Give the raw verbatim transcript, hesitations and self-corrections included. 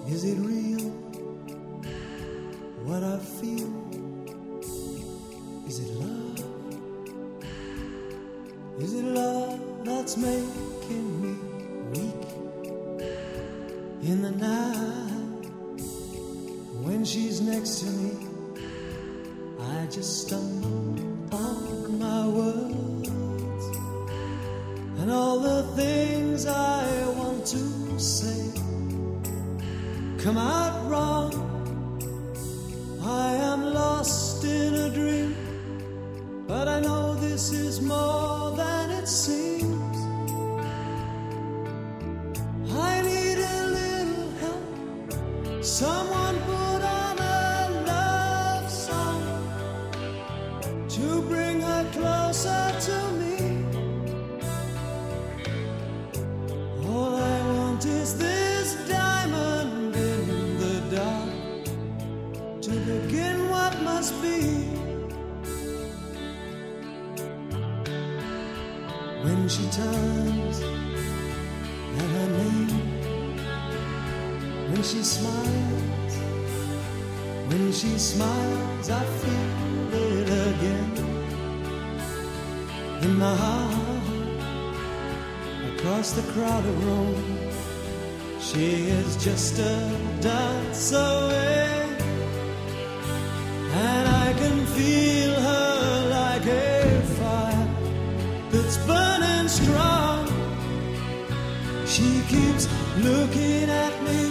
Is it real, what I feel? Is it love? Is it love that's making me weak in the night? When she's next to me, I just stumble on my words, and all the things I want to say come out wrong. I am lost in a dream, but I know this is more than it seems. I need a little help. Someone put on a love song to bring her closer to me. All I want is this diamond in the dark to begin what must be. When she turns at her name, when she smiles, when she smiles, I feel it again in my heart. Across the crowded room, she is just a dance away, and I can feel her like a fire that's burning strong. She keeps looking at me